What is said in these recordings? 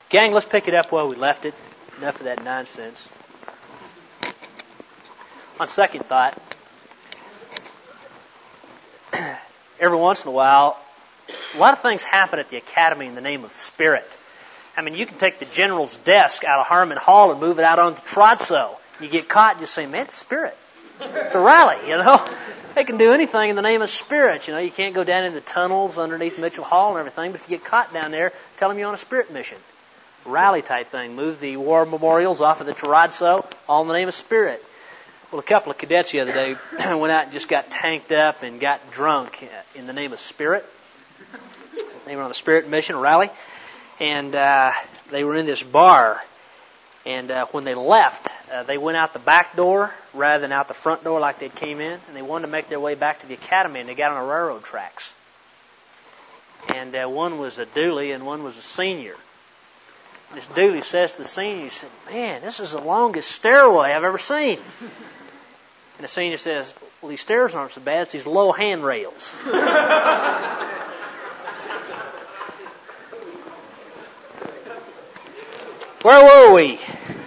Gang, let's pick it up where we left it. Enough of that nonsense. On second thought, every once in a while, a lot of things happen at the academy in the name of Spirit. I mean, you can take the general's desk out of Harmon Hall and move it out onto Trotso. You get caught and just say, man, it's Spirit. It's a rally, you know. They can do anything in the name of Spirit. You know, you can't go down into the tunnels underneath Mitchell Hall and everything, but if you get caught down there, tell them you're on a Spirit mission. Rally type thing. Move the war memorials off of the Trotso, all in the name of Spirit. Well, a couple of cadets the other day went out and just got tanked up and got drunk in the name of Spirit. They were on a Spirit mission, rally, and they were in this bar. And when they left, they went out the back door rather than out the front door like they came in, and they wanted to make their way back to the academy, and they got on the railroad tracks. And one was a dually and one was a senior. And this dually says to the senior, he said, man, this is the longest stairway I've ever seen. And the senior says, well, these stairs aren't so bad, it's these low handrails. Where were we?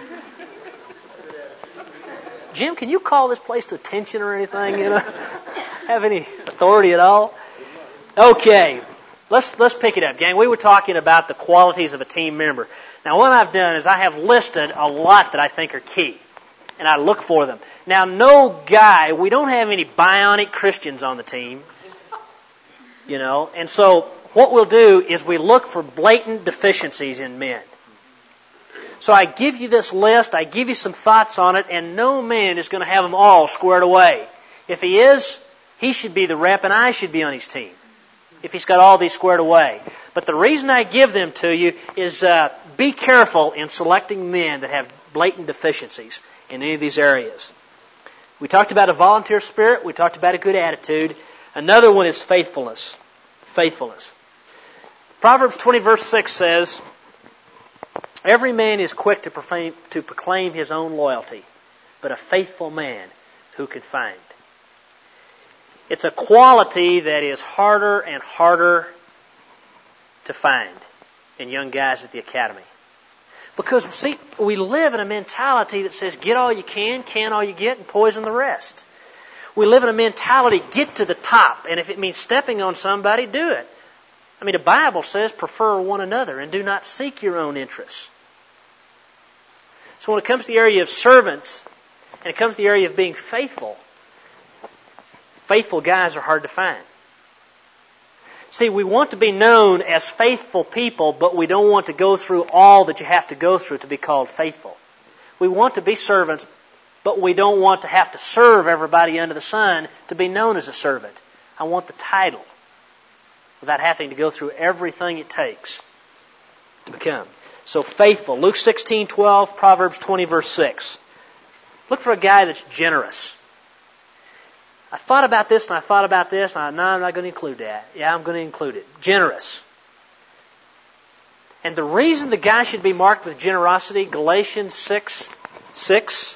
Jim, can you call this place to attention or anything? You know, have any authority at all? Okay, let's pick it up, gang. We were talking about the qualities of a team member. Now, what I've done is I have listed a lot that I think are key, and I look for them. Now, we don't have any bionic Christians on the team, you know, and so what we'll do is we look for blatant deficiencies in men. So I give you this list, I give you some thoughts on it, and no man is going to have them all squared away. If he is, he should be the rep and I should be on his team, if he's got all these squared away. But the reason I give them to you is be careful in selecting men that have blatant deficiencies in any of these areas. We talked about a volunteer spirit, we talked about a good attitude. Another one is faithfulness. Faithfulness. Proverbs 20 verse 6 says, every man is quick to proclaim his own loyalty, but a faithful man who can find. It's a quality that is harder and harder to find in young guys at the academy. Because, see, we live in a mentality that says get all you can all you get, and poison the rest. We live in a mentality, get to the top, and if it means stepping on somebody, do it. I mean, the Bible says prefer one another and do not seek your own interests. So when it comes to the area of servants, and it comes to the area of being faithful, faithful guys are hard to find. See, we want to be known as faithful people, but we don't want to go through all that you have to go through to be called faithful. We want to be servants, but we don't want to have to serve everybody under the sun to be known as a servant. I want the title without having to go through everything it takes to become. So faithful. Luke 16:12, Proverbs 20 verse 6. Look for a guy that's generous. I thought about this and I thought about this, and no, I'm not going to include that. Yeah, I'm going to include it. Generous. And the reason the guy should be marked with generosity, Galatians 6:6.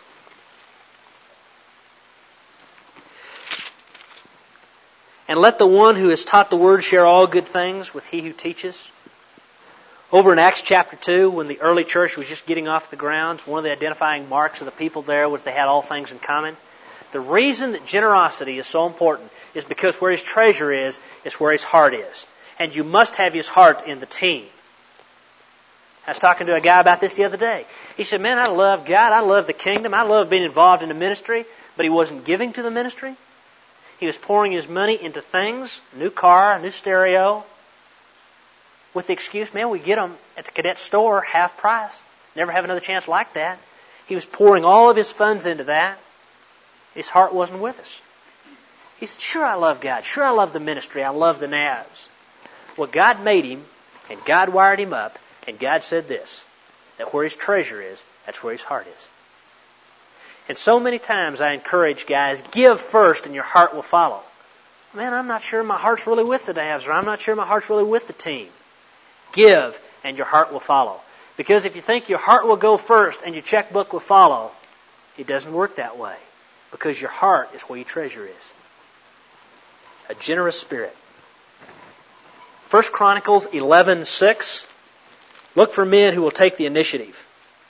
And let the one who has taught the word share all good things with he who teaches. Over in Acts chapter 2, when the early church was just getting off the grounds, one of the identifying marks of the people there was they had all things in common. The reason that generosity is so important is because where his treasure is where his heart is. And you must have his heart in the team. I was talking to a guy about this the other day. He said, man, I love God, I love the kingdom, I love being involved in the ministry, but he wasn't giving to the ministry. He was pouring his money into things, a new car, a new stereo, with the excuse, man, we get them at the cadet store, half price. Never have another chance like that. He was pouring all of his funds into that. His heart wasn't with us. He said, sure, I love God. Sure, I love the ministry. I love the nabs. Well, God made him, and God wired him up, and God said this, that where his treasure is, that's where his heart is. And so many times I encourage guys, give first and your heart will follow. Man, I'm not sure my heart's really with the nabs, or I'm not sure my heart's really with the team. Give and your heart will follow. Because if you think your heart will go first and your checkbook will follow, it doesn't work that way. Because your heart is where your treasure is. A generous spirit. 1 Chronicles 11:6. Look for men who will take the initiative.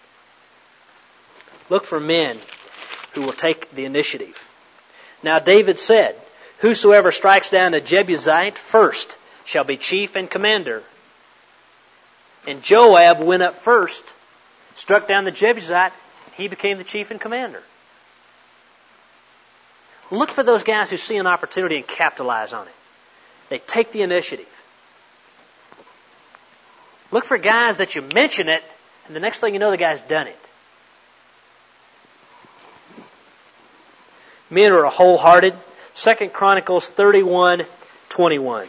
Look for men who will take the initiative. Now David said, whosoever strikes down a Jebusite first shall be chief and commander. And Joab went up first, struck down the Jebusite, he became the chief and commander. Look for those guys who see an opportunity and capitalize on it. They take the initiative. Look for guys that you mention it, and the next thing you know, the guy's done it. Men are wholehearted. 2 Chronicles 31:21.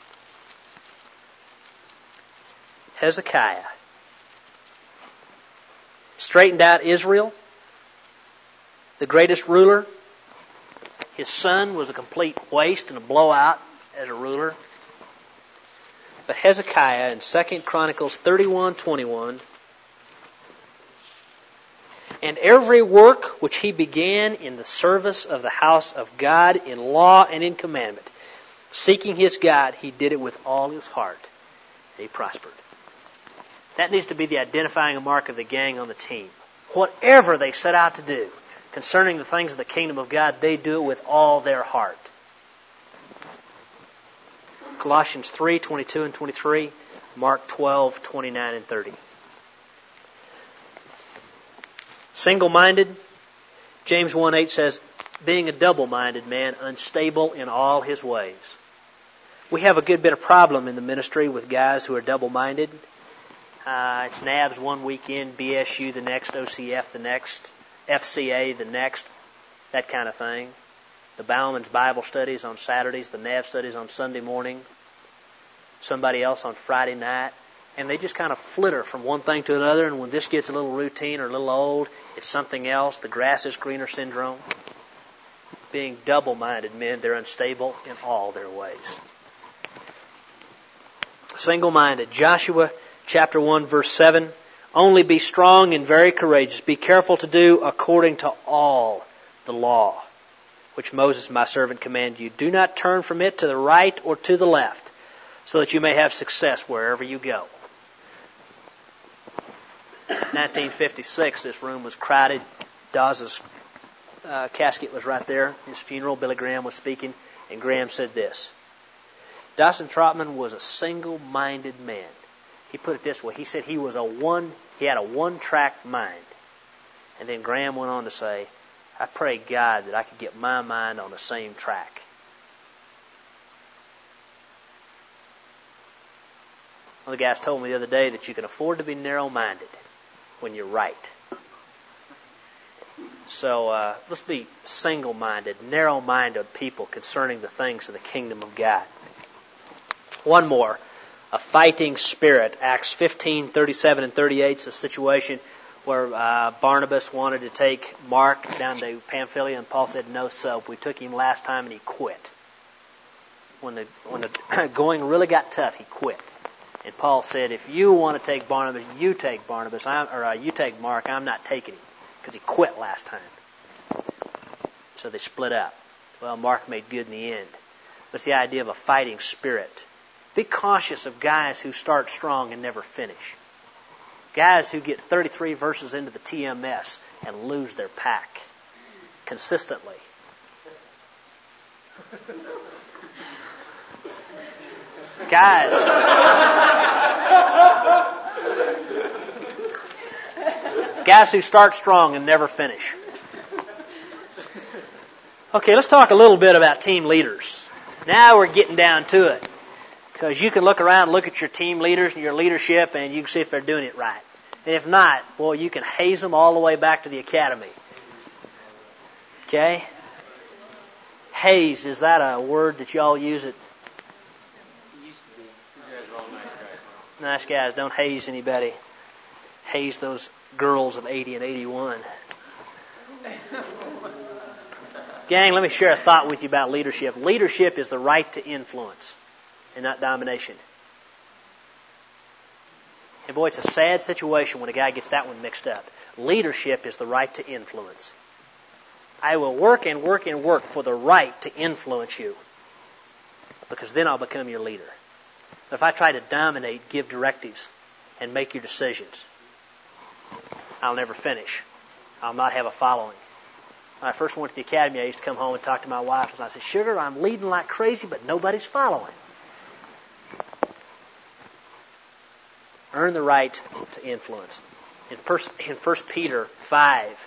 Hezekiah straightened out Israel, the greatest ruler. His son was a complete waste and a blowout as a ruler. But Hezekiah in 2 Chronicles 31:21, and every work which he began in the service of the house of God in law and in commandment, seeking his God, he did it with all his heart, and he prospered. That needs to be the identifying mark of the gang on the team. Whatever they set out to do concerning the things of the kingdom of God, they do it with all their heart. Colossians 3:22 and 23, Mark 12:29 and 30. Single-minded, James 1:8 says, being a double-minded man, unstable in all his ways. We have a good bit of problem in the ministry with guys who are double-minded. It's NABS one weekend, BSU the next, OCF the next, FCA the next, that kind of thing. The Bauman's Bible studies on Saturdays, the NAB studies on Sunday morning, somebody else on Friday night. And they just kind of flitter from one thing to another, and when this gets a little routine or a little old, it's something else. The grass is greener syndrome. Being double-minded men, they're unstable in all their ways. Single-minded. Joshua chapter 1, verse 7. Only be strong and very courageous. Be careful to do according to all the law, which Moses my servant commanded you. Do not turn from it to the right or to the left, so that you may have success wherever you go. 1956, this room was crowded. Dawes's casket was right there. His funeral, Billy Graham was speaking, and Graham said this. Dawson Trotman was a single-minded man. He put it this way. He said he had a one-track mind. And then Graham went on to say, I pray God that I could get my mind on the same track. One of the guys told me the other day that you can afford to be narrow-minded when you're right. So let's be single-minded, narrow-minded people concerning the things of the kingdom of God. One more, a fighting spirit. Acts 15:37 and 38 is a situation where Barnabas wanted to take Mark down to Pamphylia, and Paul said, no, so. We took him last time, and he quit. When the going really got tough, he quit. And Paul said, if you want to take Barnabas, you take Barnabas, you take Mark. I'm not taking him, because he quit last time. So they split up. Well, Mark made good in the end. That's the idea of a fighting spirit. Be cautious of guys who start strong and never finish. Guys who get 33 verses into the TMS and lose their pack consistently. Guys who start strong and never finish. Okay, let's talk a little bit about team leaders. Now we're getting down to it. Because you can look around and look at your team leaders and your leadership and you can see if they're doing it right. And if not, well, you can haze them all the way back to the academy. Okay? Haze, is that a word that y'all use it? Nice guys, don't haze anybody. Haze those girls of 80 and 81. Gang, let me share a thought with you about leadership. Leadership is the right to influence and not domination. And boy, it's a sad situation when a guy gets that one mixed up. Leadership is the right to influence. I will work and work and work for the right to influence you, because then I'll become your leader. But if I try to dominate, give directives, and make your decisions. I'll never finish. I'll not have a following. When I first went to the academy, I used to come home and talk to my wife, and I said, "Sugar, I'm leading like crazy, but nobody's following." Earn the right to influence. In 1 Peter 5,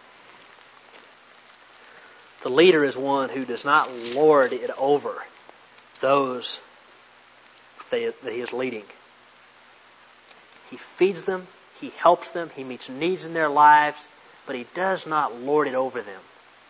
the leader is one who does not lord it over those that he is leading. He feeds them, he helps them, he meets needs in their lives, but he does not lord it over them.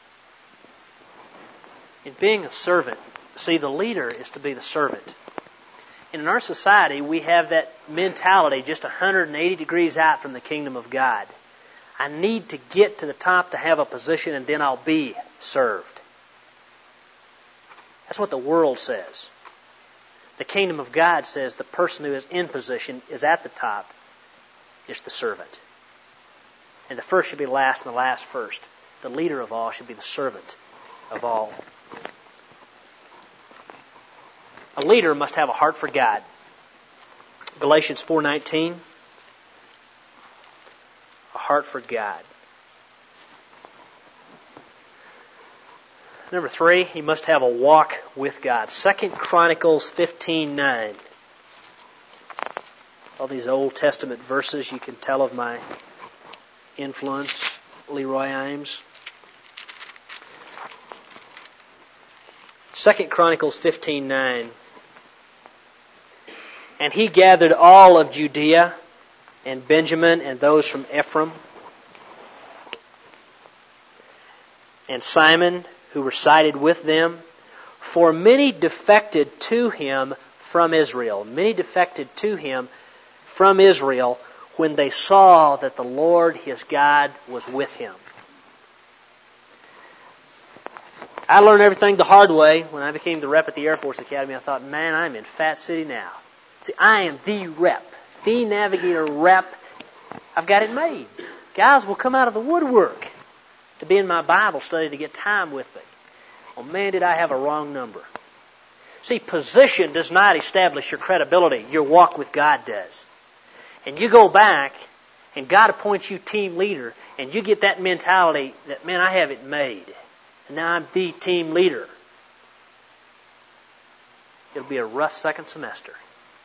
In being a servant, see, the leader is to be the servant. And in our society, we have that mentality just 180 degrees out from the kingdom of God. I need to get to the top to have a position, and then I'll be served. That's what the world says. The kingdom of God says the person who is in position, is at the top, is the servant. And the first should be last and the last first. The leader of all should be the servant of all. A leader must have a heart for God. Galatians 4:19. A heart for God. Number 3, he must have a walk with God. 2 Chronicles 15:9. All these Old Testament verses, you can tell of my influence, Leroy Imes. 2 Chronicles 15:9. And he gathered all of Judea and Benjamin and those from Ephraim and Simon, who resided with them, for many defected to him from Israel. Many defected to him from Israel when they saw that the Lord his God was with him. I learned everything the hard way. When I became the rep at the Air Force Academy, I thought, man, I'm in Fat City now. See, I am the rep, the navigator rep. I've got it made. Guys will come out of the woodwork to be in my Bible study to get time with me. Oh man, did I have a wrong number. See, position does not establish your credibility. Your walk with God does. And you go back, and God appoints you team leader, and you get that mentality that, man, I have it made. And now I'm the team leader. It'll be a rough second semester.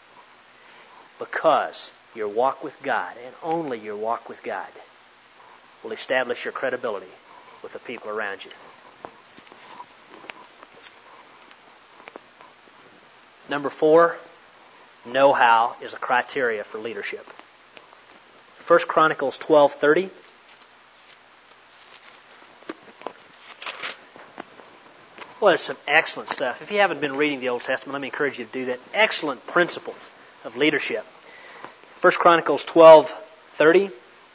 Because your walk with God, and only your walk with God, will establish your credibility with the people around you. Number 4, know-how is a criteria for leadership. 1 Chronicles 12:30. Well, there's some excellent stuff. If you haven't been reading the Old Testament, let me encourage you to do that. Excellent principles of leadership. 1 Chronicles 12:30.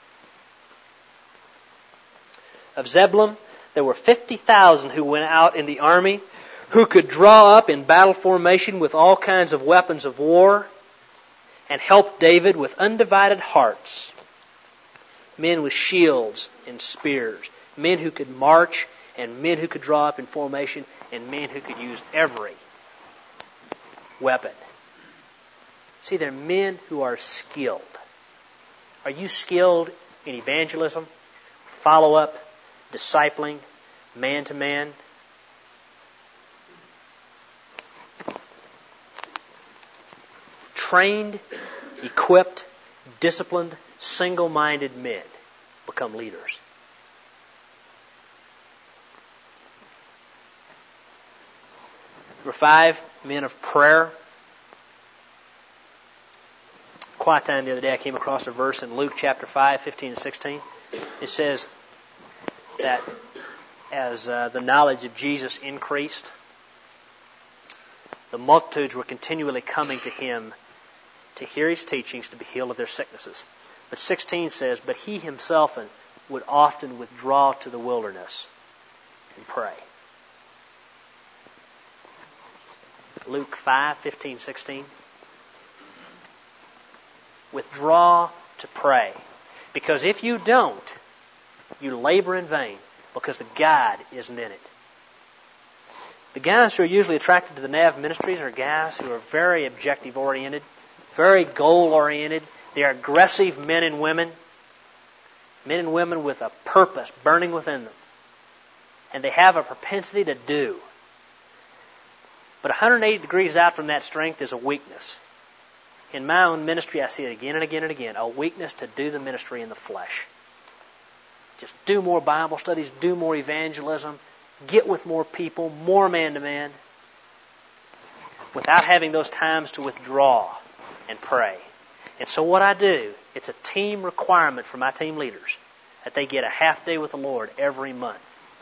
Of Zebulun, there were 50,000 who went out in the army, who could draw up in battle formation with all kinds of weapons of war, and help David with undivided hearts. Men with shields and spears, men who could march, and men who could draw up in formation, and men who could use every weapon. See, they're men who are skilled. Are you skilled in evangelism, follow-up, discipling, man-to-man? Trained, equipped, disciplined, single-minded men become leaders. Number 5, men of prayer. Quiet time the other day, I came across a verse in Luke chapter 5, 15 and 16. It says that as the knowledge of Jesus increased, the multitudes were continually coming to him to hear his teachings, to be healed of their sicknesses. But 16 says, but he himself would often withdraw to the wilderness and pray. Luke 5, 15, 16. Withdraw to pray. Because if you don't, you labor in vain, because the God isn't in it. The guys who are usually attracted to the NAV ministries are guys who are very objective-oriented, very goal-oriented, They are aggressive men and women with a purpose burning within them. And they have a propensity to do. But 180 degrees out from that strength is a weakness. In my own ministry, I see it again and again and again, a weakness to do the ministry in the flesh. Just do more Bible studies, do more evangelism, get with more people, more man-to-man, without having those times to withdraw and pray. And so what I do, it's a team requirement for my team leaders that they get a half day with the Lord every month.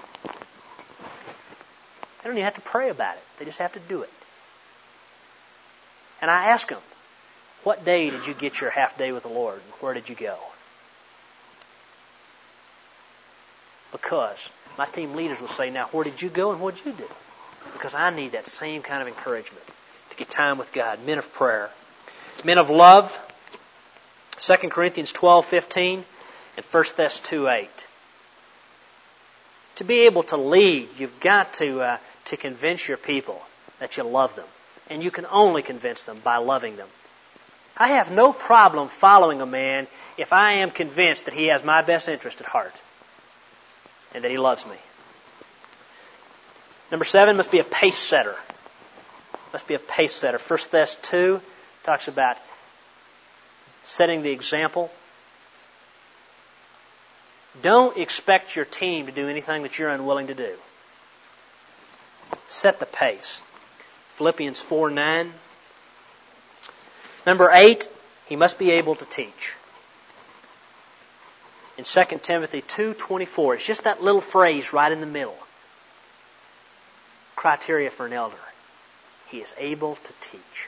They don't even have to pray about it. They just have to do it. And I ask them, what day did you get your half day with the Lord? And where did you go? Because my team leaders will say, now where did you go and what did you do? Because I need that same kind of encouragement to get time with God. Men of prayer. Men of love. 2 Corinthians 12:15 and 1 Thess 2:8. To be able to lead, you've got to convince your people that you love them. And you can only convince them by loving them. I have no problem following a man if I am convinced that he has my best interest at heart and that he loves me. Number 7, must be a pace setter. Must be a pace setter. 1 Thess 2 talks about setting the example. Don't expect your team to do anything that you're unwilling to do. Set the pace. Philippians 4:9. Number 8, he must be able to teach. In 2 Timothy 2:24, it's just that little phrase right in the middle. Criteria for an elder. He is able to teach.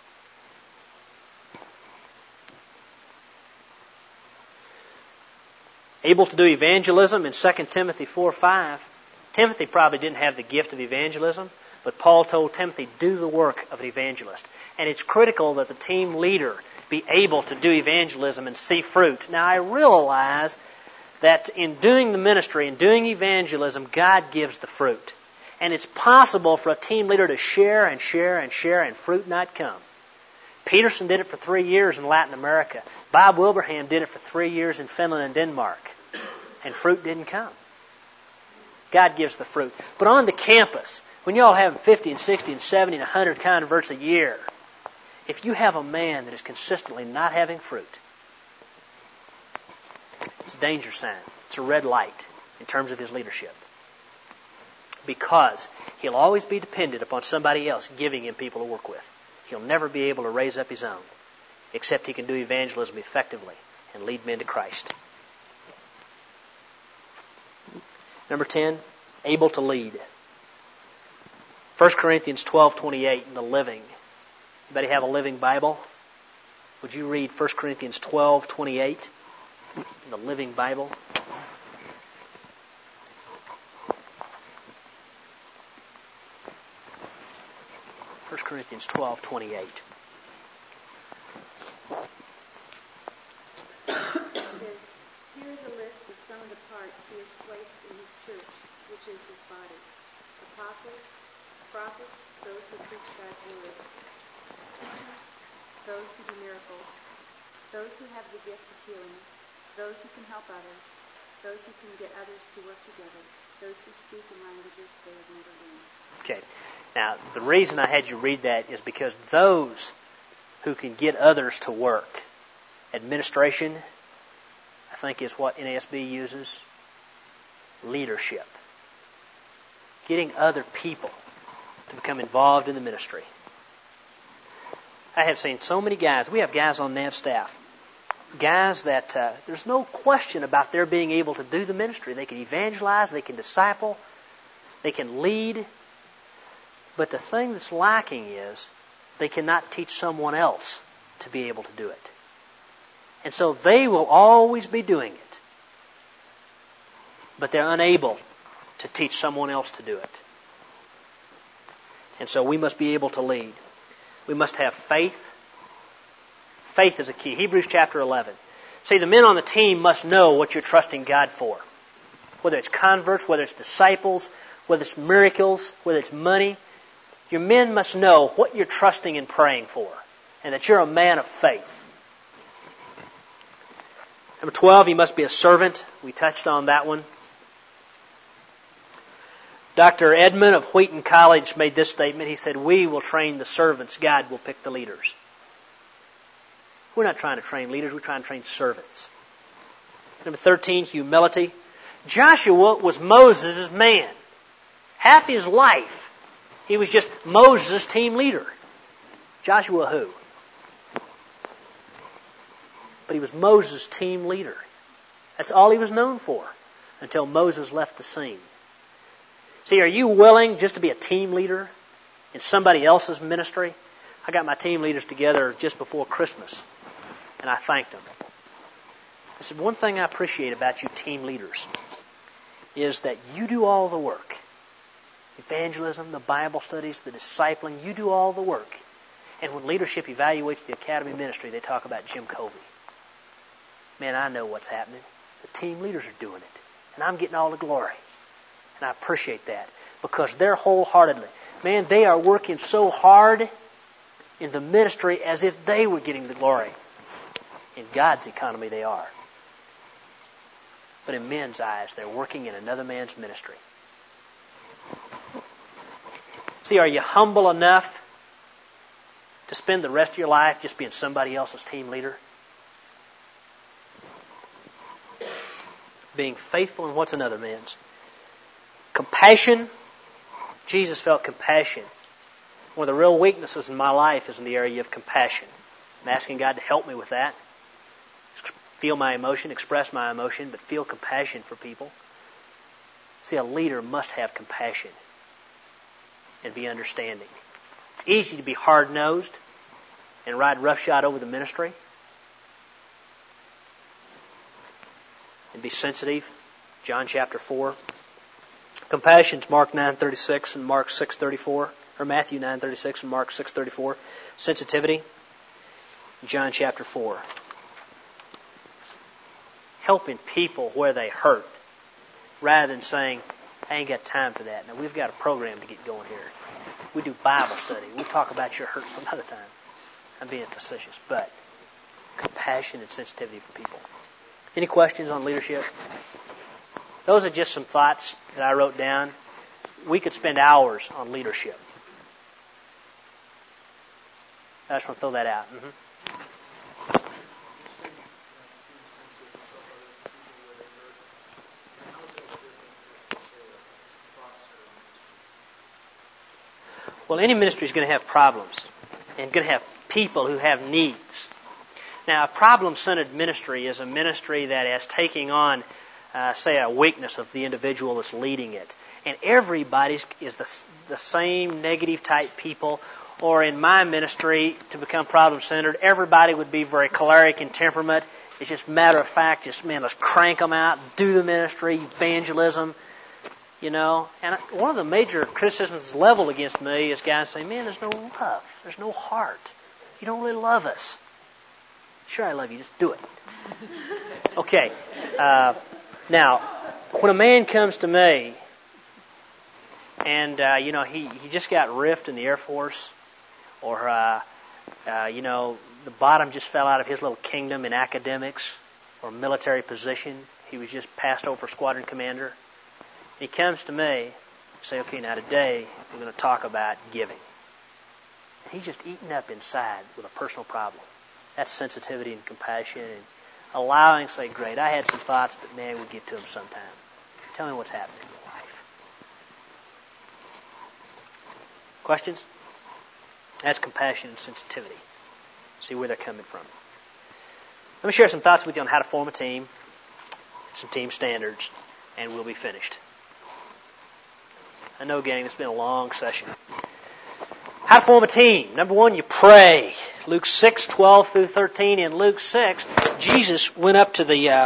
Able to do evangelism in 2 Timothy 4:5. Timothy probably didn't have the gift of evangelism, but Paul told Timothy, do the work of an evangelist. And it's critical that the team leader be able to do evangelism and see fruit. Now I realize that in doing the ministry and doing evangelism, God gives the fruit. And it's possible for a team leader to share and share and share and fruit not come. Peterson did it for 3 years in Latin America. Bob Wilbraham did it for 3 years in Finland and Denmark. And fruit didn't come. God gives the fruit. But on the campus, when you all have 50 and 60 and 70 and 100 converts a year, if you have a man that is consistently not having fruit, it's a danger sign. It's a red light in terms of his leadership. Because he'll always be dependent upon somebody else giving him people to work with. He'll never be able to raise up his own, except he can do evangelism effectively and lead men to Christ. Number 10, able to lead. 1 Corinthians 12:28 in the Living. Anybody have a Living Bible? Would you read 1 Corinthians 12:28 in the Living Bible? First Corinthians 12:28. Here is a list of some of the parts he has placed in his church, which is his body. Apostles, prophets, those who preach God's word. Teachers, those who do miracles. Those who have the gift of healing. Those who can help others. Those who can get others to work together. Those who speak in languages they have never learned. Okay. Now, the reason I had you read that is because those who can get others to work, administration, I think is what NASB uses, leadership. Getting other people to become involved in the ministry. I have seen so many guys, we have guys on NAV staff, guys that there's no question about their being able to do the ministry. They can evangelize, they can disciple, they can lead. But the thing that's lacking is they cannot teach someone else to be able to do it. And so they will always be doing it. But they're unable to teach someone else to do it. And so we must be able to lead. We must have faith. Faith is a key. Hebrews chapter 11. See, the men on the team must know what you're trusting God for. Whether it's converts, whether it's disciples, whether it's miracles, whether it's money. Your men must know what you're trusting and praying for, and that you're a man of faith. Number 12, he must be a servant. We touched on that one. Dr. Edmond of Wheaton College made this statement. He said, "We will train the servants. God will pick the leaders." We're not trying to train leaders. We're trying to train servants. Number 13, humility. Joshua was Moses' man. Half his life, he was just Moses' team leader. Joshua who? But he was Moses' team leader. That's all he was known for until Moses left the scene. See, are you willing just to be a team leader in somebody else's ministry? I got my team leaders together just before Christmas, and I thanked them. I said, one thing I appreciate about you team leaders is that you do all the work. Evangelism, the Bible studies, the discipling, you do all the work. And when leadership evaluates the academy ministry, they talk about Jim Covey. Man, I know what's happening. The team leaders are doing it. And I'm getting all the glory. And I appreciate that because they're wholeheartedly. Man, they are working so hard in the ministry as if they were getting the glory. In God's economy, they are. But in men's eyes, they're working in another man's ministry. See, are you humble enough to spend the rest of your life just being somebody else's team leader? Being faithful in what's another man's. Compassion. Jesus felt compassion. One of the real weaknesses in my life is in the area of compassion. I'm asking God to help me with that. Feel my emotion, express my emotion, but feel compassion for people. See, a leader must have compassion and be understanding. It's easy to be hard-nosed and ride roughshod over the ministry and be sensitive. John chapter 4. Compassion's Mark 9:36 and Mark 6:34, or Matthew 9:36 and Mark 6:34. Sensitivity, John chapter 4. Helping people where they hurt, rather than saying, "I ain't got time for that. Now we've got a program to get going here. We do Bible study. We'll talk about your hurt some other time." I'm being facetious, but compassion and sensitivity for people. Any questions on leadership? Those are just some thoughts that I wrote down. We could spend hours on leadership. I just want to throw that out. Well, any ministry is going to have problems and going to have people who have needs. Now, a problem-centered ministry is a ministry that is taking on, say, a weakness of the individual that's leading it. And everybody is the same negative type people. Or in my ministry, to become problem-centered, everybody would be very choleric in temperament. It's just matter of fact, just, man, let's crank them out, do the ministry, evangelism. You know, and one of the major criticisms leveled against me is guys saying, "Man, there's no love. There's no heart. You don't really love us." Sure, I love you. Just do it. Okay. Now, when a man comes to me and, he just got riffed in the Air Force or, the bottom just fell out of his little kingdom in academics or military position. He was just passed over squadron commander. He comes to me and say, "Okay, now today we're going to talk about giving." He's just eaten up inside with a personal problem. That's sensitivity and compassion and allowing, say, "Great, I had some thoughts, but man, we'll get to them sometime. Tell me what's happening in your life." Questions? That's compassion and sensitivity. See where they're coming from. Let me share some thoughts with you on how to form a team, some team standards, and we'll be finished. I know, gang, it's been a long session. How to form a team. Number one, you pray. Luke 6:12 through 13. In Luke 6, Jesus went up to the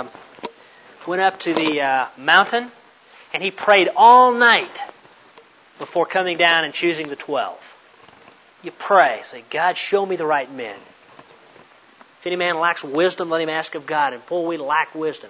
mountain, and he prayed all night before coming down and choosing the 12. You pray. Say, "God, show me the right men. If any man lacks wisdom, let him ask of God." And boy, we lack wisdom.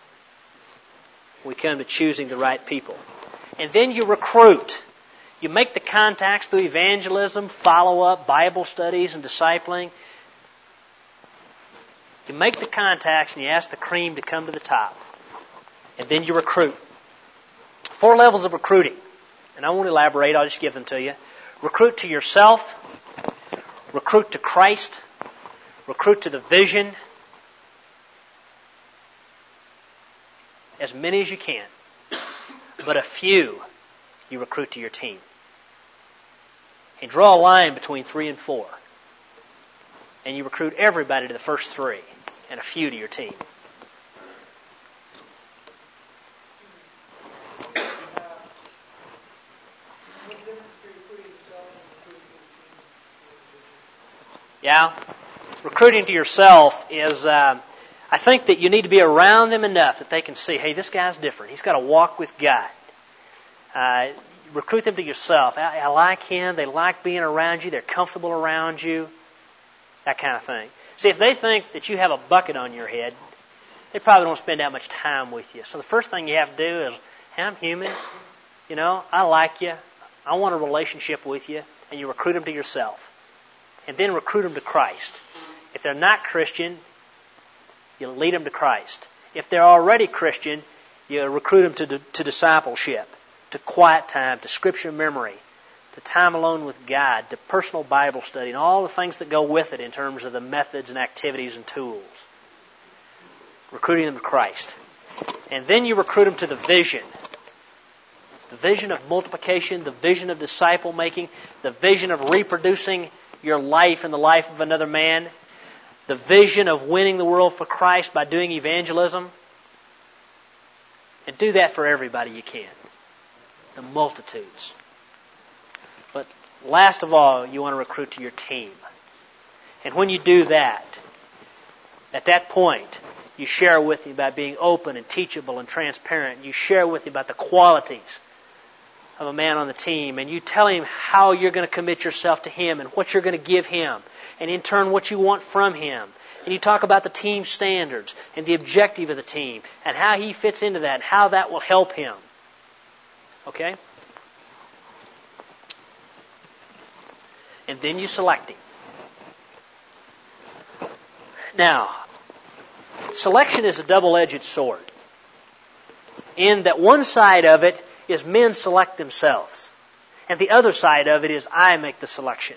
We come to choosing the right people. And then you recruit. You make the contacts through evangelism, follow-up, Bible studies, and discipling. You make the contacts and you ask the cream to come to the top. And then you recruit. 4 levels of recruiting. And I won't elaborate, I'll just give them to you. Recruit to yourself. Recruit to Christ. Recruit to the vision. As many as you can. But a few you recruit to your team. And draw a line between 3 and 4. And you recruit everybody to the first 3 and a few to your team. Yeah. Recruiting to yourself is, I think that you need to be around them enough that they can see, hey, this guy's different. He's got to walk with God. Recruit them to yourself. I like him. They like being around you. They're comfortable around you. That kind of thing. See, if they think that you have a bucket on your head, they probably don't spend that much time with you. So the first thing you have to do is, hey, I'm human. You know, I like you. I want a relationship with you. And you recruit them to yourself. And then recruit them to Christ. If they're not Christian, you lead them to Christ. If they're already Christian, you recruit them to discipleship, to quiet time, to scripture memory, to time alone with God, to personal Bible study, and all the things that go with it in terms of the methods and activities and tools. Recruiting them to Christ. And then you recruit them to the vision. The vision of multiplication, the vision of disciple making, the vision of reproducing your life and the life of another man, the vision of winning the world for Christ by doing evangelism. And do that for everybody you can. The multitudes. But last of all, you want to recruit to your team. And when you do that, at that point, you share with him about being open and teachable and transparent. You share with him about the qualities of a man on the team. And you tell him how you're going to commit yourself to him and what you're going to give him. And in turn, what you want from him. And you talk about the team standards and the objective of the team and how he fits into that and how that will help him. Okay? And then you select him. Now, selection is a double-edged sword. In that one side of it is men select themselves. And the other side of it is I make the selection.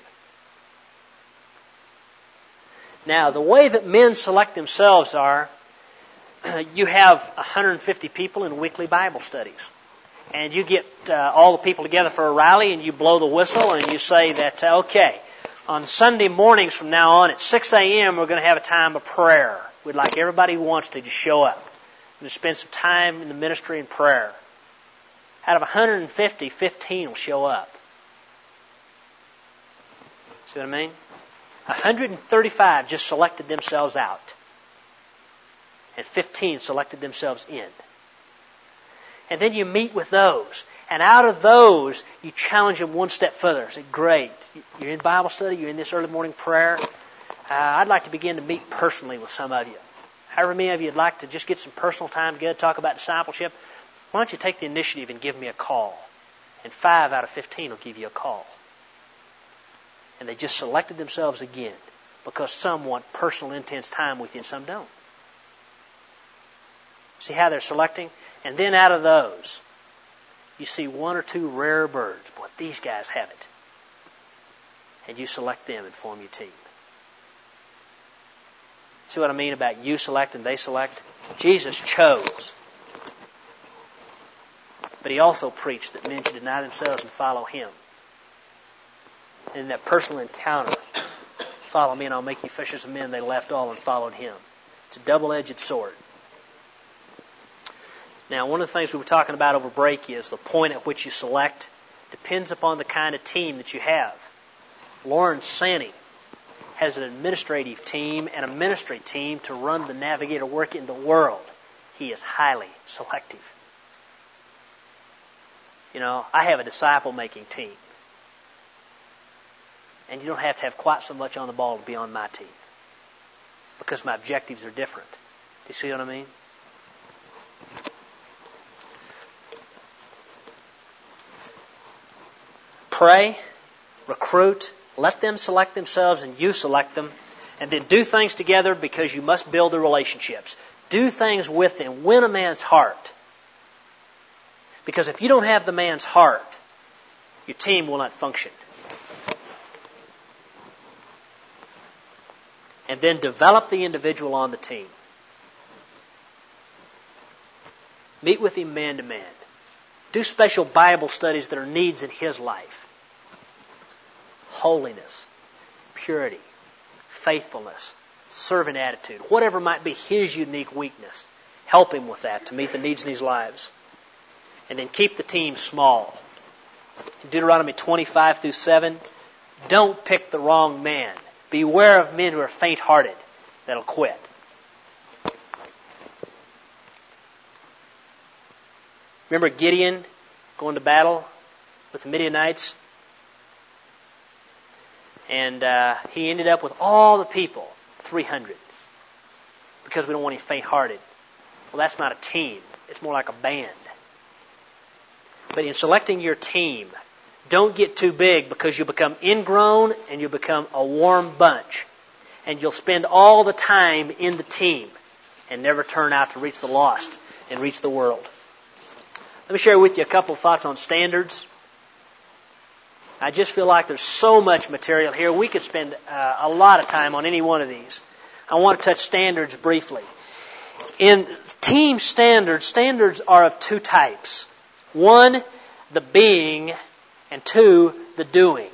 Now, the way that men select themselves are, you have 150 people in weekly Bible studies. And you get all the people together for a rally and you blow the whistle and you say that, okay, on Sunday mornings from now on at 6 a.m. we're going to have a time of prayer. We'd like everybody who wants to just show up and just spend some time in the ministry and prayer. Out of 150, 15 will show up. See what I mean? 135 just selected themselves out. And 15 selected themselves in. And then you meet with those. And out of those, you challenge them one step further. Say, great, you're in Bible study, you're in this early morning prayer. I'd like to begin to meet personally with some of you. However many of you would like to just get some personal time together, talk about discipleship, why don't you take the initiative and give me a call? And 5 out of 15 will give you a call. And they just selected themselves again because some want personal, intense time with you and some don't. See how they're selecting? And then out of those, you see 1 or 2 rare birds. Boy, these guys have it. And you select them and form your team. See what I mean about you select and they select? Jesus chose. But he also preached that men should deny themselves and follow him. And in that personal encounter, follow me and I'll make you fishers of men, they left all and followed him. It's a double-edged sword. Now, one of the things we were talking about over break is the point at which you select depends upon the kind of team that you have. Lauren Sanny has an administrative team and a ministry team to run the Navigator work in the world. He is highly selective. You know, I have a disciple-making team. And you don't have to have quite so much on the ball to be on my team. Because my objectives are different. Do you see what I mean? Pray, recruit, let them select themselves and you select them. And then do things together because you must build the relationships. Do things with them. Win a man's heart. Because if you don't have the man's heart, your team will not function. And then develop the individual on the team. Meet with him man to man. Do special Bible studies that are needs in his life. Holiness, purity, faithfulness, servant attitude, whatever might be his unique weakness. Help him with that to meet the needs in his lives. And then keep the team small. In Deuteronomy 25 through 7, don't pick the wrong man. Beware of men who are faint-hearted that'll quit. Remember Gideon going to battle with the Midianites? And he ended up with all the people, 300, because we don't want any faint-hearted. Well, that's not a team. It's more like a band. But in selecting your team, don't get too big because you'll become ingrown and you'll become a warm bunch. And you'll spend all the time in the team and never turn out to reach the lost and reach the world. Let me share with you a couple of thoughts on standards. I just feel like there's so much material here. We could spend a lot of time on any one of these. I want to touch standards briefly. In team standards, standards are of two types. One, the being, and two, the doing.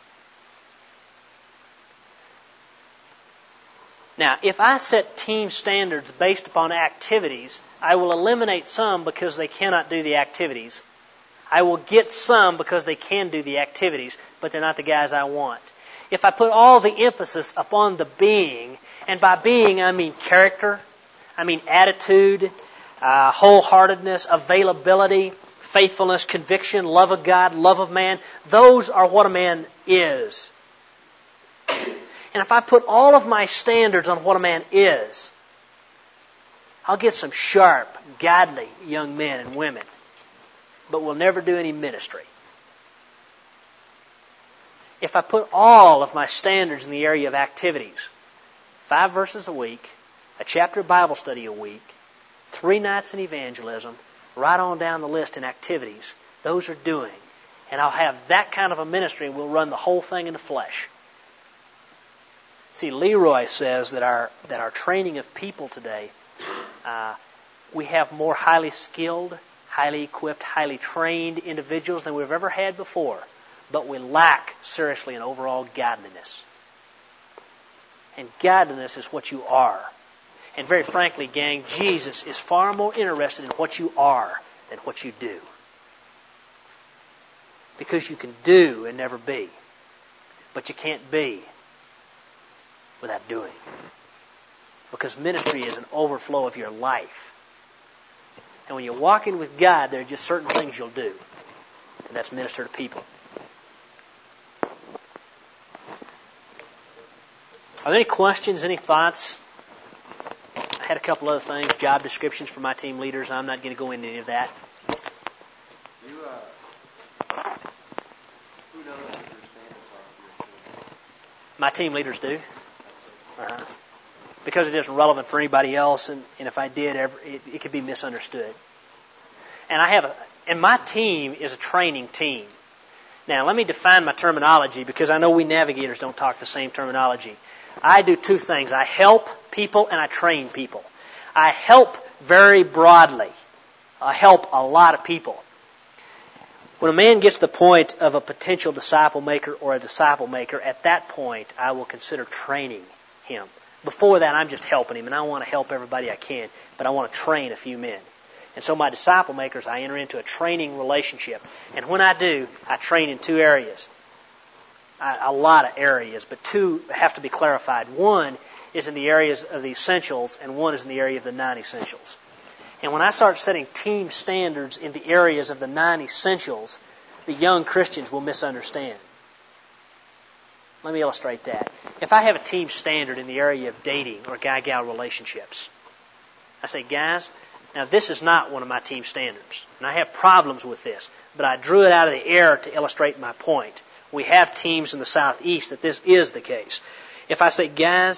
Now, if I set team standards based upon activities, I will eliminate some because they cannot do the activities. I will get some because they can do the activities, but they're not the guys I want. If I put all the emphasis upon the being, and by being I mean character, I mean attitude, wholeheartedness, availability, faithfulness, conviction, love of God, love of man, those are what a man is. And if I put all of my standards on what a man is, I'll get some sharp, godly young men and women, but will never do any ministry. If I put all of my standards in the area of activities, 5 verses a week, a chapter of Bible study a week, 3 nights in evangelism, right on down the list in activities, those are doing. And I'll have that kind of a ministry and we'll run the whole thing in the flesh. See, Leroy says that our training of people today, we have more highly skilled, highly equipped, highly trained individuals than we've ever had before, but we lack seriously in overall godliness. And godliness is what you are. And very frankly, gang, Jesus is far more interested in what you are than what you do. Because you can do and never be. But you can't be without doing. Because ministry is an overflow of your life. And when you're walking with God, there are just certain things you'll do. And that's minister to people. Are there any questions, any thoughts? I had a couple other things, job descriptions for my team leaders. I'm not going to go into any of that. Who knows what your standards are for your team? My team leaders do. Because it isn't relevant for anybody else, and if I did, it could be misunderstood. And my team is a training team. Now, let me define my terminology, because I know we navigators don't talk the same terminology. I do 2 things. I help people and I train people. I help very broadly. I help a lot of people. When a man gets to the point of a potential disciple maker or a disciple maker, at that point I will consider training him. Before that, I'm just helping him, and I want to help everybody I can, but I want to train a few men. And so my disciple makers, I enter into a training relationship. And when I do, I train in 2 areas. A lot of areas, but 2 have to be clarified. One is in the areas of the essentials, and one is in the area of the non-essentials. And when I start setting team standards in the areas of the non-essentials, the young Christians will misunderstand. Let me illustrate that. If I have a team standard in the area of dating or guy-gal relationships, I say, guys, now this is not one of my team standards. And I have problems with this, but I drew it out of the air to illustrate my point. We have teams in the Southeast that this is the case. If I say, guys,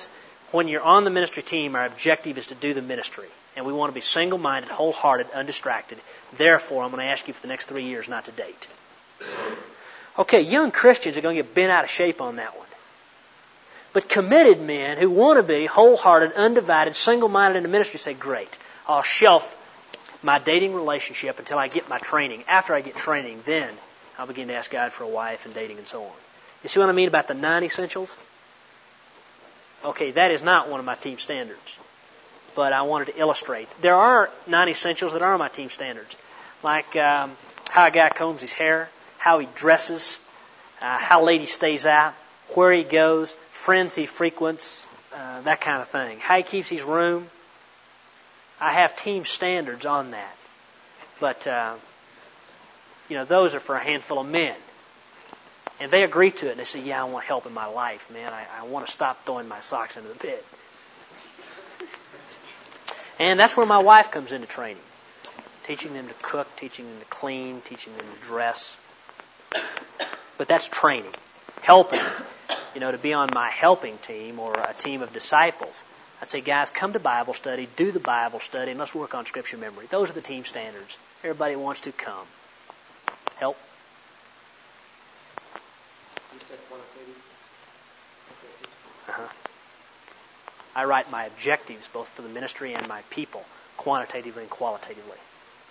when you're on the ministry team, our objective is to do the ministry. And we want to be single-minded, wholehearted, undistracted. Therefore, I'm going to ask you for the next 3 years not to date. Okay, young Christians are going to get bent out of shape on that one. But committed men who want to be wholehearted, undivided, single-minded in the ministry say, great, I'll shelf my dating relationship until I get my training. After I get training, then I'll begin to ask God for a wife and dating and so on. You see what I mean about the 9 essentials? Okay, that is not one of my team standards. But I wanted to illustrate. There are 9 essentials that are on my team standards. Like how a guy combs his hair, how he dresses, how late he stays out, where he goes, friends he frequents, that kind of thing. How he keeps his room. I have team standards on that. But, those are for a handful of men. And they agree to it, and they say, yeah, I want help in my life, man. I want to stop throwing my socks into the pit. And that's where my wife comes into training. Teaching them to cook, teaching them to clean, teaching them to dress. But that's training. Helping, to be on my helping team or a team of disciples. I'd say, guys, come to Bible study, do the Bible study, and let's work on Scripture memory. Those are the team standards. Everybody wants to come. Help? You said quantitative? I write my objectives, both for the ministry and my people, quantitatively and qualitatively.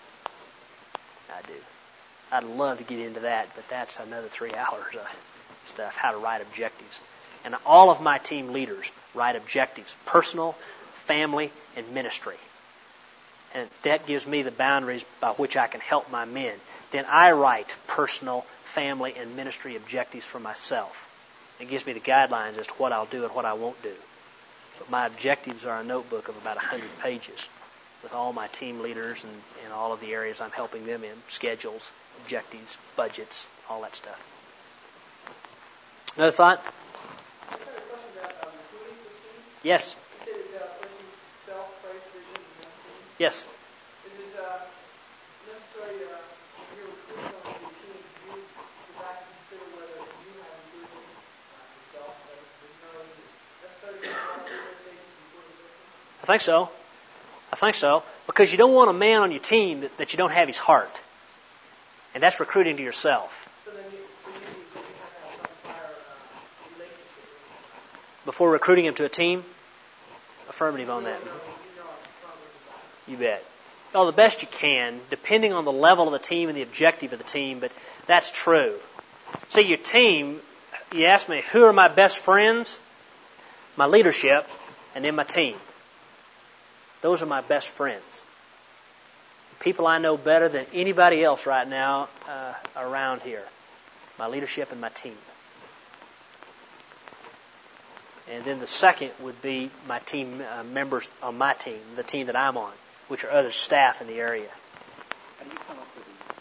I do. I'd love to get into that, but that's another 3 hours of stuff, how to write objectives. And all of my team leaders write objectives, personal, family, and ministry. And that gives me the boundaries by which I can help my men. Then I write personal, family, and ministry objectives for myself. It gives me the guidelines as to what I'll do and what I won't do. But my objectives are a notebook of about 100 pages with all my team leaders and all of the areas I'm helping them in, schedules, objectives, budgets, all that stuff. Another thought? I had a question about recruiting for teams. Yes. You said pushing self-praise, vision, and team. Yes. Is it necessary when you're recruiting on your team, do you have to consider whether you have included the self-praise? Is it necessary to have those stages before the person? I think so. Because you don't want a man on your team that you don't have his heart. And that's recruiting to yourself. So then you have to have some prior relationship with him. Before recruiting him to a team? Affirmative on that. You bet. Well, the best you can, depending on the level of the team and the objective of the team, but that's true. See, your team, you ask me, who are my best friends? My leadership, and then my team. Those are my best friends. People I know better than anybody else right now around here. My leadership and my team. And then the second would be my team members on my team, the team that I'm on, which are other staff in the area. How do you come up with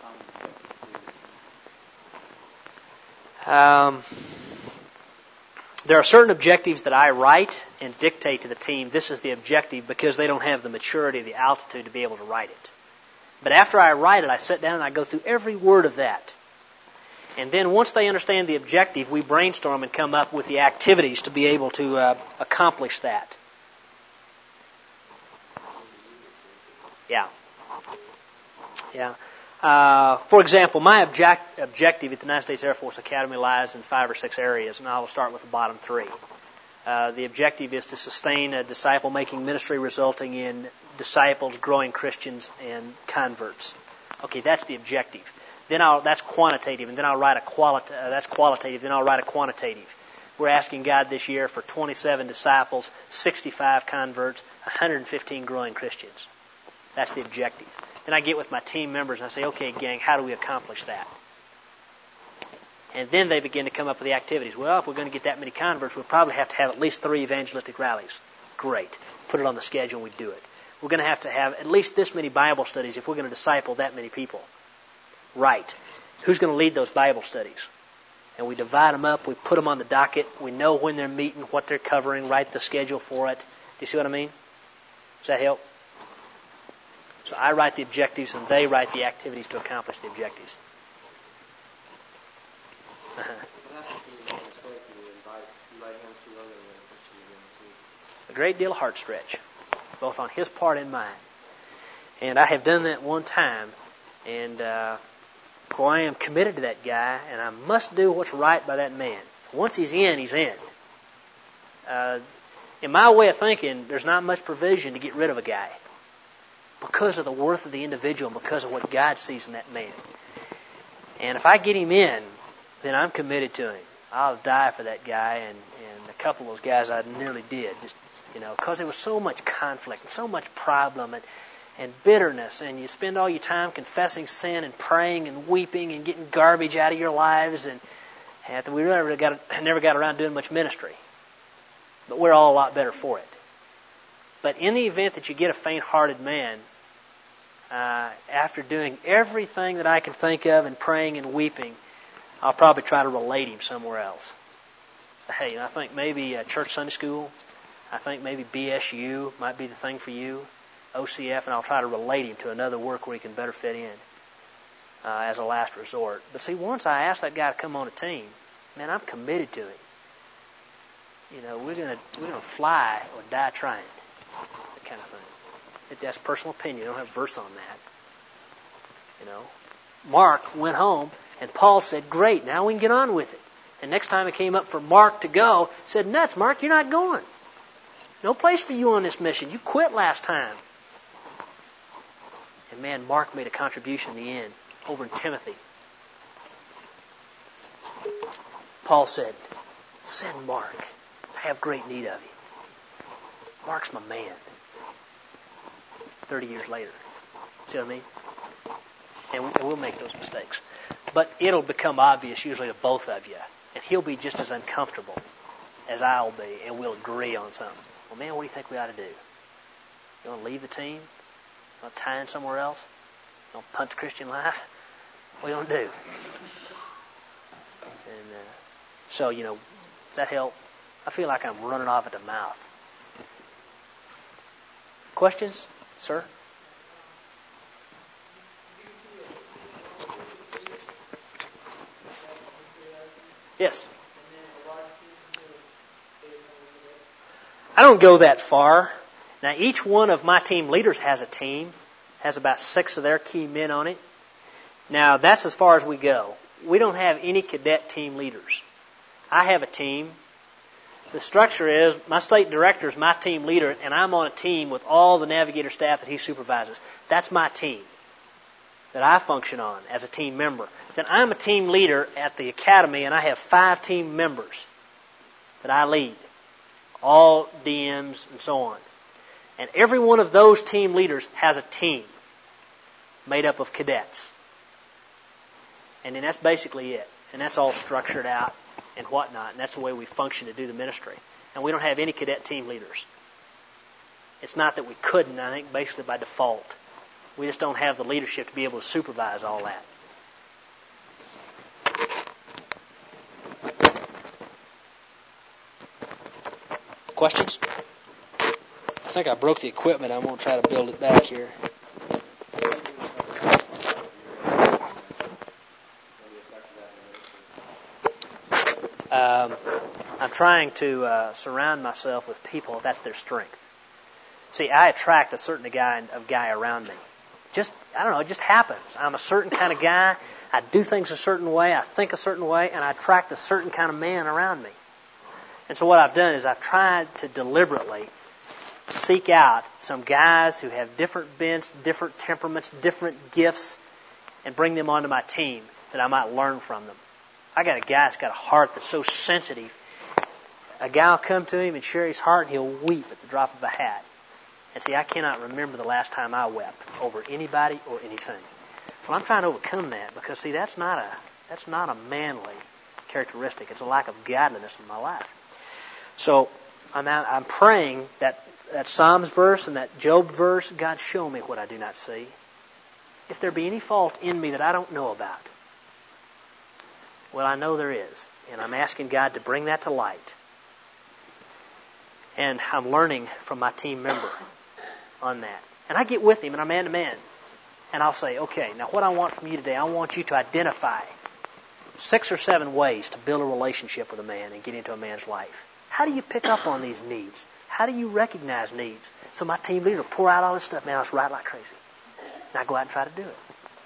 the There are certain objectives that I write and dictate to the team. This is the objective because they don't have the maturity, the altitude to be able to write it. But after I write it, I sit down and I go through every word of that. And then once they understand the objective, we brainstorm and come up with the activities to be able to accomplish that. Yeah. For example, my objective at the United States Air Force Academy lies in 5 or 6 areas, and I will start with the bottom 3. The objective is to sustain a disciple-making ministry resulting in disciples, growing Christians, and converts. Okay, that's the objective. Then that's quantitative, and then I'll write that's qualitative, then I'll write a quantitative. We're asking God this year for 27 disciples, 65 converts, 115 growing Christians. That's the objective. Then I get with my team members and I say, okay, gang, how do we accomplish that? And then they begin to come up with the activities. Well, if we're going to get that many converts, we'll probably have to have at least 3 evangelistic rallies. Great. Put it on the schedule and we do it. We're going to have at least this many Bible studies if we're going to disciple that many people. Right. Who's going to lead those Bible studies? And we divide them up. We put them on the docket. We know when they're meeting, what they're covering, write the schedule for it. Do you see what I mean? Does that help? So I write the objectives and they write the activities to accomplish the objectives. great deal of heart stretch, both on his part and mine. And I have done that one time, and I am committed to that guy, and I must do what's right by that man. Once he's in, he's in. In my way of thinking, there's not much provision to get rid of a guy because of the worth of the individual and because of what God sees in that man. And if I get him in, then I'm committed to him. I'll die for that guy, and a couple of those guys I nearly did, just because there was so much conflict and so much problem and bitterness, and you spend all your time confessing sin and praying and weeping and getting garbage out of your lives, and we never got around doing much ministry. But we're all a lot better for it. But in the event that you get a faint-hearted man, after doing everything that I can think of and praying and weeping, I'll probably try to relate him somewhere else. So, hey, I think maybe Church Sunday School, I think maybe BSU might be the thing for you, OCF, and I'll try to relate him to another work where he can better fit in as a last resort. But see, once I ask that guy to come on a team, man, I'm committed to it. We're gonna fly or die trying, that kind of thing. That's personal opinion. I don't have a verse on that. Mark went home, and Paul said, "Great, now we can get on with it." And next time it came up for Mark to go, said, "Nuts, Mark, you're not going. No place for you on this mission. You quit last time." And man, Mark made a contribution in the end over in Timothy. Paul said, "Send Mark. I have great need of you." Mark's my man. 30 years later. See what I mean? And we'll make those mistakes. But it'll become obvious usually to both of you. And he'll be just as uncomfortable as I'll be, and we'll agree on something. Well, man, what do you think we ought to do? You want to leave the team? You want to tie in somewhere else? You want to punt the Christian life? What are you going to do? And so, does that help? I feel like I'm running off at the mouth. Questions, sir? Yes. I don't go that far. Now, each one of my team leaders has a team, has about 6 of their key men on it. Now, that's as far as we go. We don't have any cadet team leaders. I have a team. The structure is my state director is my team leader, and I'm on a team with all the navigator staff that he supervises. That's my team that I function on as a team member. Then I'm a team leader at the academy, and I have 5 team members that I lead, all DMs and so on. And every one of those team leaders has a team made up of cadets. And then that's basically it. And that's all structured out and whatnot. And that's the way we function to do the ministry. And we don't have any cadet team leaders. It's not that we couldn't, I think basically by default. We just don't have the leadership to be able to supervise all that. Questions? I think I broke the equipment. I'm going to try to build it back here. I'm trying to surround myself with people, that's their strength. See, I attract a certain guy around me. I don't know, it just happens. I'm a certain kind of guy. I do things a certain way. I think a certain way. And I attract a certain kind of man around me. And so what I've done is I've tried to deliberately seek out some guys who have different bents, different temperaments, different gifts, and bring them onto my team that I might learn from them. I got a guy that's got a heart that's so sensitive. A guy will come to him and share his heart, and he'll weep at the drop of a hat. And see, I cannot remember the last time I wept over anybody or anything. Well, I'm trying to overcome that because, see, that's not a manly characteristic. It's a lack of godliness in my life. So I'm praying that Psalms verse and that Job verse, God, show me what I do not see. If there be any fault in me that I don't know about, well, I know there is. And I'm asking God to bring that to light. And I'm learning from my team member on that. And I get with him and I'm man to man. And I'll say, okay, now what I want from you today, I want you to identify 6 or 7 ways to build a relationship with a man and get into a man's life. How do you pick up on these needs? How do you recognize needs? So my team leader will pour out all this stuff. Man, I was right like crazy. And I go out and try to do it.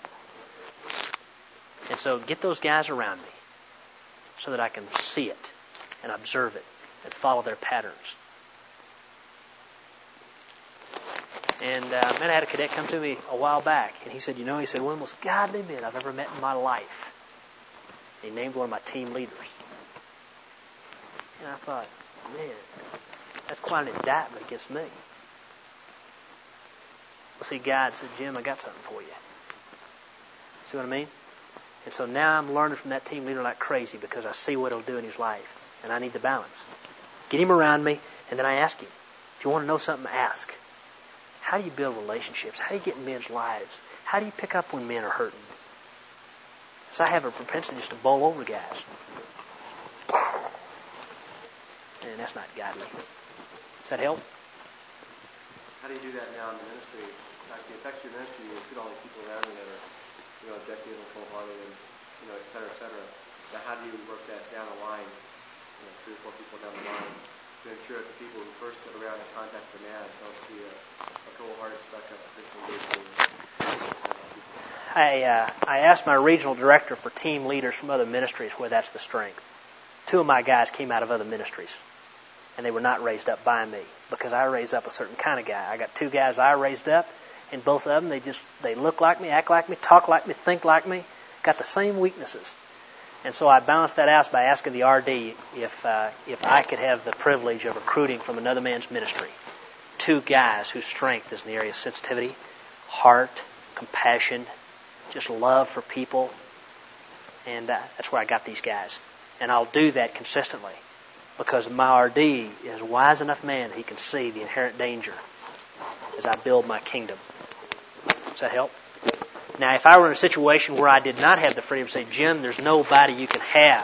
And so get those guys around me so that I can see it and observe it and follow their patterns. And man, I had a cadet come to me a while back, and he said, one of the most godly men I've ever met in my life. He named one of my team leaders. And I thought, man, that's quite an indictment against me. Well, see, God said, Jim, I got something for you. See what I mean? And so now I'm learning from that team leader like crazy because I see what it'll do in his life. And I need the balance. Get him around me, and then I ask him. If you want to know something, ask. How do you build relationships? How do you get in men's lives? How do you pick up when men are hurting? So I have a propensity just to bowl over guys. And that's not godly. Does that help? How do you do that now in the ministry? Like the effects of your ministry, you put all these people around you that are, objective and full-hearted and, et cetera, et cetera. Now how do you work that down the line, 3 or 4 people down the line, to ensure that the people who first get around and contact the man don't see a cold-hearted, stuck-up Christian leader? I asked my regional director for team leaders from other ministries where that's the strength. 2 of my guys came out of other ministries, and they were not raised up by me because I raised up a certain kind of guy. I got 2 guys I raised up, and both of them, they look like me, act like me, talk like me, think like me, got the same weaknesses. And so I balanced that out by asking the RD if I could have the privilege of recruiting from another man's ministry 2 guys whose strength is in the area of sensitivity, heart, compassion, just love for people. And that's where I got these guys. And I'll do that consistently because my RD is a wise enough man that he can see the inherent danger as I build my kingdom. Does that help? Now, if I were in a situation where I did not have the freedom to say, Jim, there's nobody you can have,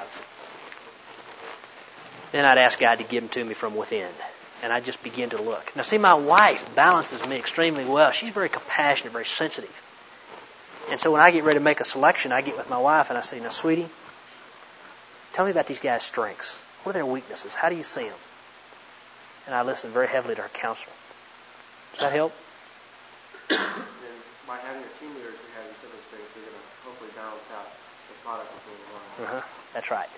then I'd ask God to give them to me from within. And I'd just begin to look. Now, see, my wife balances me extremely well. She's very compassionate, very sensitive. And so when I get ready to make a selection, I get with my wife and I say, now, sweetie, tell me about these guys' strengths. What are their weaknesses? How do you see them? And I listen very heavily to her counsel. Does that help? And by having your team leaders who have these different strengths, you're going to hopefully balance out the product between the lines. That's right.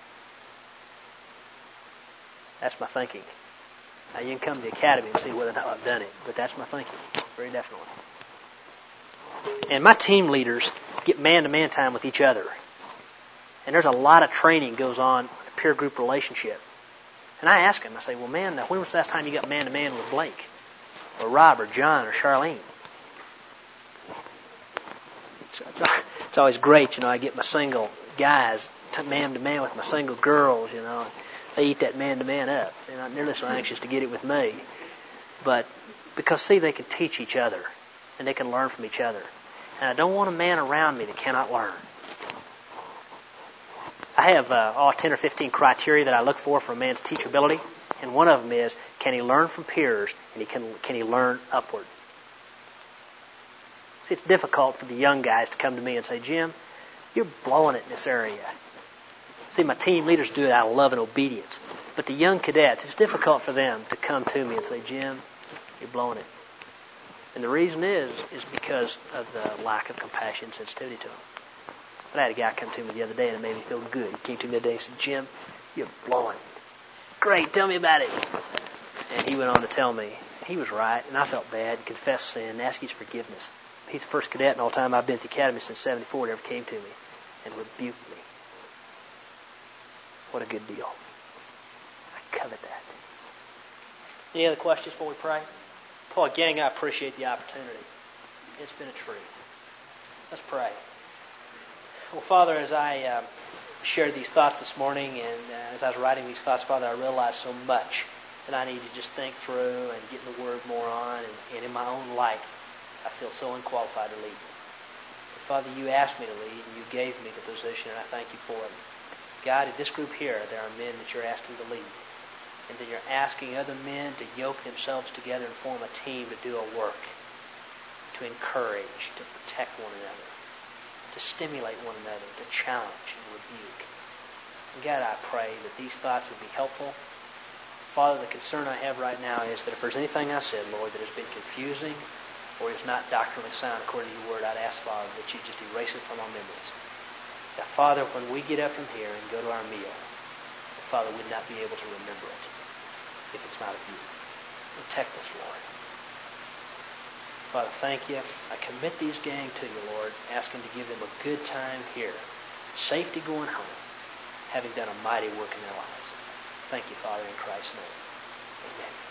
That's my thinking. Now, you can come to the academy and see whether or not I've done it, but that's my thinking, very definitely. And my team leaders get man-to-man time with each other. And there's a lot of training goes on in a peer group relationship. And I ask them, I say, well, man, now when was the last time you got man-to-man with Blake? Or Rob, or John, or Charlene? It's always great, I get my single guys man-to-man with my single girls, They eat that man-to-man up. They're not nearly so anxious to get it with me. But because, see, they can teach each other, and they can learn from each other. And I don't want a man around me that cannot learn. I have 10 or 15 criteria that I look for a man's teachability, and one of them is, can he learn from peers, and can he learn upward? See, it's difficult for the young guys to come to me and say, Jim, you're blowing it in this area. See, my team leaders do it out of love and obedience. But the young cadets, it's difficult for them to come to me and say, Jim, you're blowing it. And the reason is because of the lack of compassion and sensitivity to them. But I had a guy come to me the other day and it made me feel good. He came to me the other day and said, Jim, you're blowing it. Great, tell me about it. And he went on to tell me he was right, and I felt bad, confessed sin, and asked his forgiveness. He's the first cadet in all time I've been at the academy since '74 that ever came to me and rebuked me. What a good deal. I covet that. Any other questions before we pray? Boy, gang, I appreciate the opportunity. It's been a treat. Let's pray. Well, Father, as I shared these thoughts this morning, and as I was writing these thoughts, Father, I realized so much that I need to just think through and get the Word more on, and in my own life, I feel so unqualified to lead. But Father, you asked me to lead, and you gave me the position, and I thank you for it. God, in this group here, there are men that you're asking to lead. And then you're asking other men to yoke themselves together and form a team to do a work, to encourage, to protect one another, to stimulate one another, to challenge and rebuke. And God, I pray that these thoughts would be helpful, Father, the concern I have right now is that if there's anything I said, Lord, that has been confusing or is not doctrinally sound according to your word, I'd ask, Father, that you just erase it from our memories. That, Father, when we get up from here and go to our meal, that, Father, we'd not be able to remember it if it's not of you. Protect us, Lord. Father, thank you. I commit these gang to you, Lord, asking to give them a good time here. Safety going home, having done a mighty work in their lives. Thank you, Father, in Christ's name. Amen.